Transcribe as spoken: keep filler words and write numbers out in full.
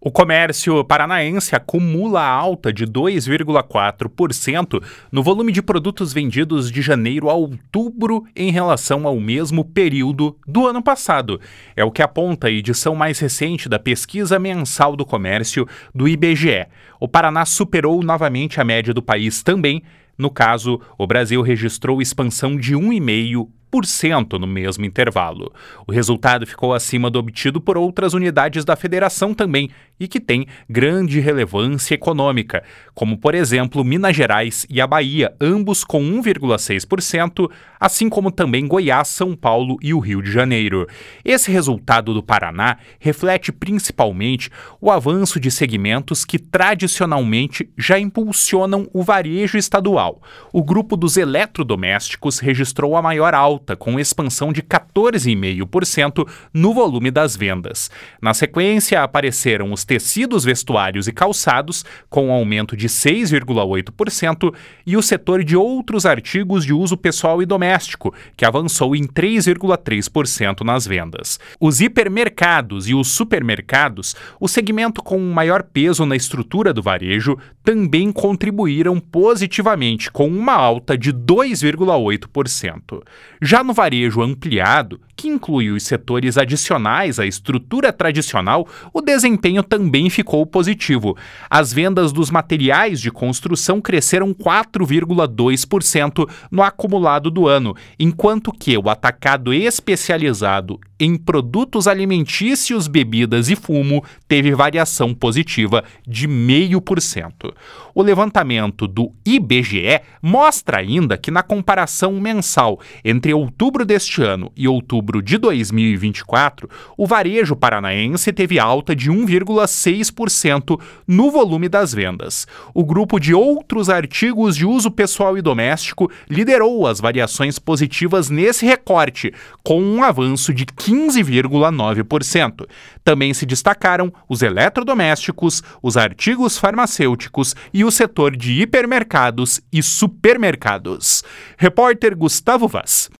O comércio paranaense acumula alta de dois vírgula quatro por cento no volume de produtos vendidos de janeiro a outubro em relação ao mesmo período do ano passado. É o que aponta a edição mais recente da Pesquisa Mensal do Comércio do I B G E. O Paraná superou novamente a média do país também. No caso, o Brasil registrou expansão de um vírgula cinco por cento no mesmo intervalo. O resultado ficou acima do obtido por outras unidades da federação também e que tem grande relevância econômica, como por exemplo Minas Gerais e a Bahia, ambos com um vírgula seis por cento, assim como também Goiás, São Paulo e o Rio de Janeiro. Esse resultado do Paraná reflete principalmente o avanço de segmentos que tradicionalmente já impulsionam o varejo estadual. O grupo dos eletrodomésticos registrou a maior alta, com expansão de quatorze vírgula cinco por cento no volume das vendas. Na sequência, apareceram os tecidos, vestuários e calçados, com aumento de seis vírgula oito por cento, e o setor de outros artigos de uso pessoal e doméstico, que avançou em três vírgula três por cento nas vendas. Os hipermercados e os supermercados, o segmento com maior peso na estrutura do varejo, também contribuíram positivamente, com uma alta de dois vírgula oito por cento. Já no varejo ampliado, que inclui os setores adicionais à estrutura tradicional, o desempenho também ficou positivo. As vendas dos materiais de construção cresceram quatro vírgula dois por cento no acumulado do ano, enquanto que o atacado especializado em produtos alimentícios, bebidas e fumo teve variação positiva de zero vírgula cinco por cento. O levantamento do I B G E mostra ainda que na comparação mensal entre outubro deste ano e outubro de dois mil e vinte e quatro, o varejo paranaense teve alta de um vírgula seis por cento no volume das vendas. O grupo de outros artigos de uso pessoal e doméstico liderou as variações positivas nesse recorte, com um avanço de quinze vírgula nove por cento. Também se destacaram os eletrodomésticos, os artigos farmacêuticos e o setor de hipermercados e supermercados. Repórter Gustavo Vaz.